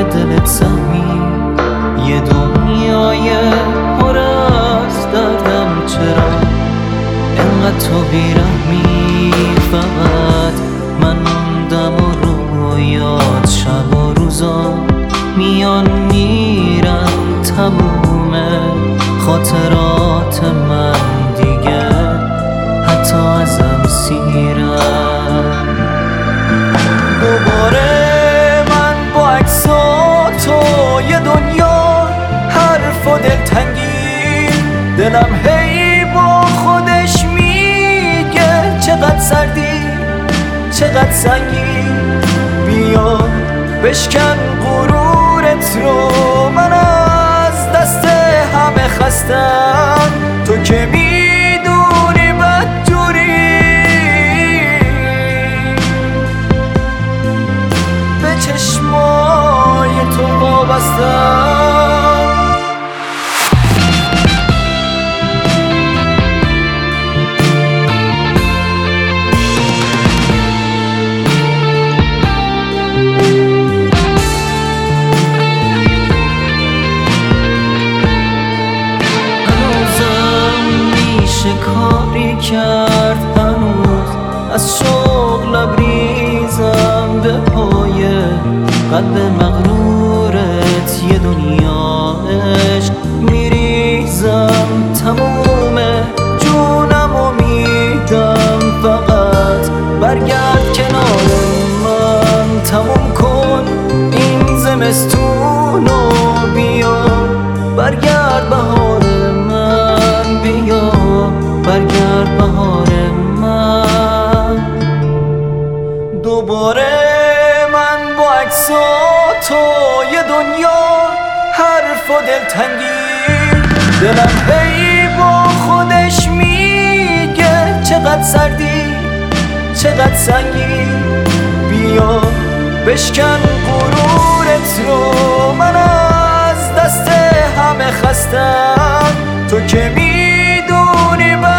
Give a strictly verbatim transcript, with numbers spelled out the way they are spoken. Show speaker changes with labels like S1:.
S1: دلت سهمی یه دنیای پر از دردم، چرا انقدر تو بیرحمی؟ فقط من موندم و رویات شب و روزا میان میرن، تموم خاطرات من دیگه حتی ازم سیرن. دوباره من با عکساتو یه دنیا حرف و دلتنگی، دلم هی با خودش میگه چقدر سردی چقدر سنگی، بیا بشکن غرورت رو، من از دست همه خستم، تو که میدونی بدجوری به چشمای تو وابستم. کاری کرد هنوز از شوق لبریزم به پای قلب مغرورت، یه دنیا عشق میریزم، تموم جونم و میدم، فقط برگرد کنار من، تموم کن این زمستونو، بیا برگرد بهار من، بیا برگرد بهار من. دوباره من با عکساتو یه دنیا حرف و دلتنگی، دلم هی با خودش میگه چقدر سردی چقدر سنگی، بیا بشکن غرورت رو، من از دست همه خستم، تو که میدونی